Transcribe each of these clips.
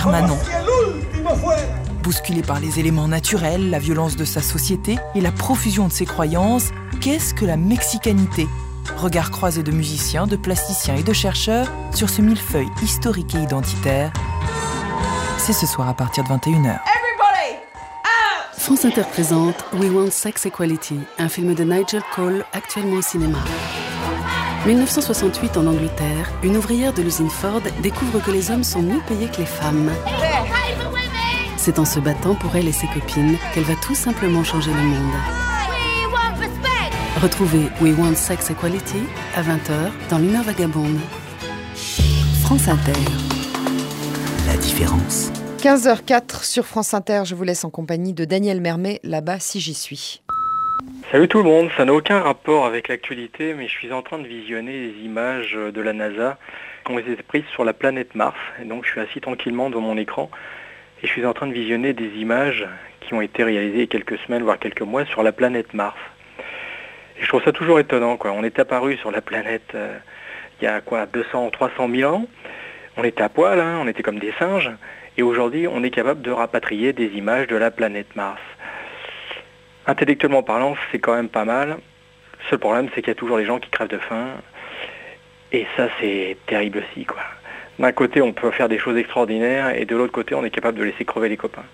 permanent. Bousculé par les éléments naturels, la violence de sa société et la profusion de ses croyances, qu'est-ce que la mexicanité ? Regard croisé de musiciens, de plasticiens et de chercheurs sur ce millefeuille historique et identitaire. C'est ce soir à partir de 21h. France Inter présente We Want Sex Equality, un film de Nigel Cole actuellement au cinéma. 1968 en Angleterre, une ouvrière de l'usine Ford découvre que les hommes sont mieux payés que les femmes. C'est en se battant pour elle et ses copines qu'elle va tout simplement changer le monde. Retrouvez We Want Sex Equality à 20h dans l'Humeur Vagabonde. France Inter. La différence. 15h04 sur France Inter, je vous laisse en compagnie de Daniel Mermet, là-bas si j'y suis. Salut tout le monde, ça n'a aucun rapport avec l'actualité, mais je suis en train de visionner les images de la NASA qui ont été prises sur la planète Mars. Et donc je suis assis tranquillement devant mon écran et je suis en train de visionner des images qui ont été réalisées il y a quelques semaines, voire quelques mois, sur la planète Mars. Et je trouve ça toujours étonnant, quoi. On est apparu sur la planète il y a 200, 300 000 ans. On était à poil, hein, on était comme des singes. Et aujourd'hui, on est capable de rapatrier des images de la planète Mars. Intellectuellement parlant, c'est quand même pas mal. Le seul problème, c'est qu'il y a toujours des gens qui crèvent de faim. Et ça, c'est terrible aussi, quoi. D'un côté, on peut faire des choses extraordinaires, et de l'autre côté, on est capable de laisser crever les copains.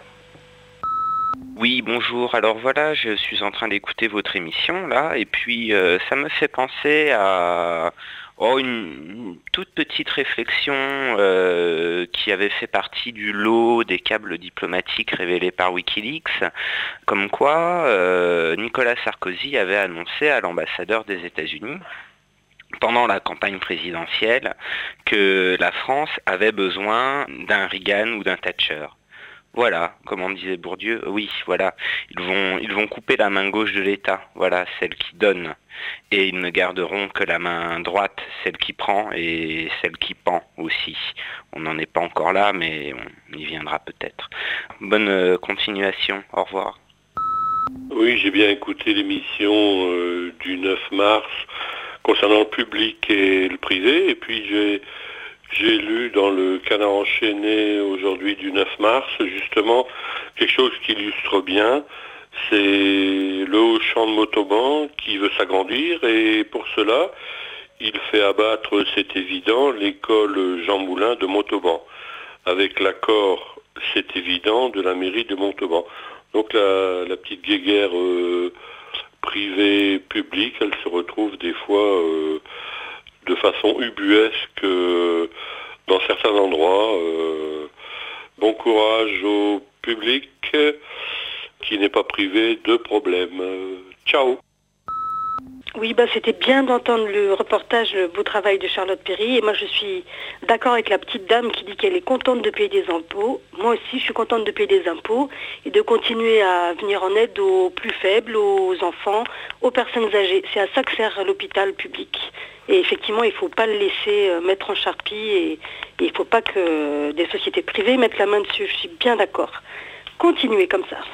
Oui, bonjour. Alors voilà, je suis en train d'écouter votre émission, là, et puis ça me fait penser à une toute petite réflexion qui avait fait partie du lot des câbles diplomatiques révélés par Wikileaks, comme quoi Nicolas Sarkozy avait annoncé à l'ambassadeur des États-Unis pendant la campagne présidentielle que la France avait besoin d'un Reagan ou d'un Thatcher. Voilà, comme on disait Bourdieu, oui, voilà, ils vont couper la main gauche de l'État, voilà, celle qui donne, et ils ne garderont que la main droite, celle qui prend et celle qui pend aussi. On n'en est pas encore là, mais on y viendra peut-être. Bonne continuation, au revoir. Oui, j'ai bien écouté l'émission du 9 mars concernant le public et le privé, et puis j'ai lu dans le Canard enchaîné aujourd'hui du 9 mars, justement, quelque chose qui illustre bien, c'est le Auchan de Montauban qui veut s'agrandir, et pour cela, il fait abattre, c'est évident, l'école Jean Moulin de Montauban, avec l'accord, c'est évident, de la mairie de Montauban. Donc la petite guéguerre privée-publique, elle se retrouve des fois de façon ubuesque dans certains endroits. Bon courage au public qui n'est pas privé de problèmes. Ciao. Oui, c'était bien d'entendre le reportage, le beau travail de Charlotte Perry. Et moi, je suis d'accord avec la petite dame qui dit qu'elle est contente de payer des impôts. Moi aussi, je suis contente de payer des impôts et de continuer à venir en aide aux plus faibles, aux enfants, aux personnes âgées. C'est à ça que sert l'hôpital public. Et effectivement, il ne faut pas le laisser mettre en charpie et il ne faut pas que des sociétés privées mettent la main dessus. Je suis bien d'accord. Continuez comme ça.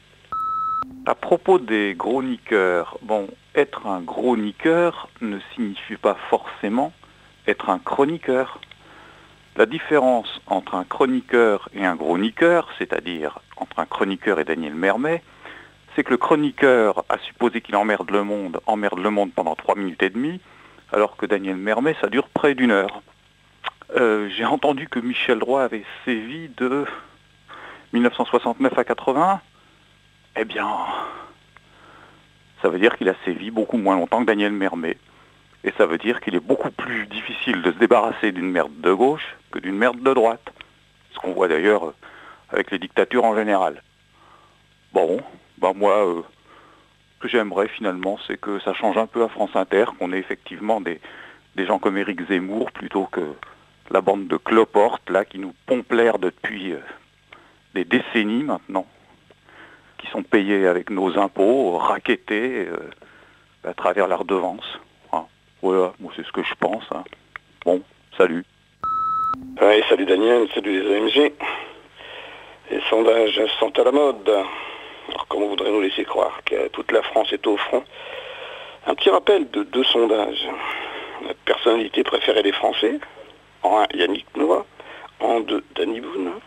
À propos des gros niqueurs, être un gros niqueur ne signifie pas forcément être un chroniqueur. La différence entre un chroniqueur et un gros niqueur, c'est-à-dire entre un chroniqueur et Daniel Mermet, c'est que le chroniqueur, à supposer qu'il emmerde le monde pendant 3 minutes et demie, alors que Daniel Mermet, ça dure près d'1 heure. J'ai entendu que Michel Roy avait sévi de 1969 à 80. Eh bien, ça veut dire qu'il a sévi beaucoup moins longtemps que Daniel Mermet. Et ça veut dire qu'il est beaucoup plus difficile de se débarrasser d'une merde de gauche que d'une merde de droite. Ce qu'on voit d'ailleurs avec les dictatures en général. Moi, ce que j'aimerais finalement, c'est que ça change un peu à France Inter, qu'on ait effectivement des gens comme Éric Zemmour, plutôt que la bande de cloportes, là, qui nous pompe l'air depuis des décennies maintenant, qui sont payés avec nos impôts, rackettés à travers la redevance. Voilà, moi c'est ce que je pense. Bon, salut. Oui, salut Daniel, salut les ONG. Les sondages sont à la mode. Alors comment voudrait nous laisser croire que toute la France est au front? Un petit rappel de 2 sondages. Notre personnalité préférée des Français. En 1, Yannick Noah. En 2, Danny Boone.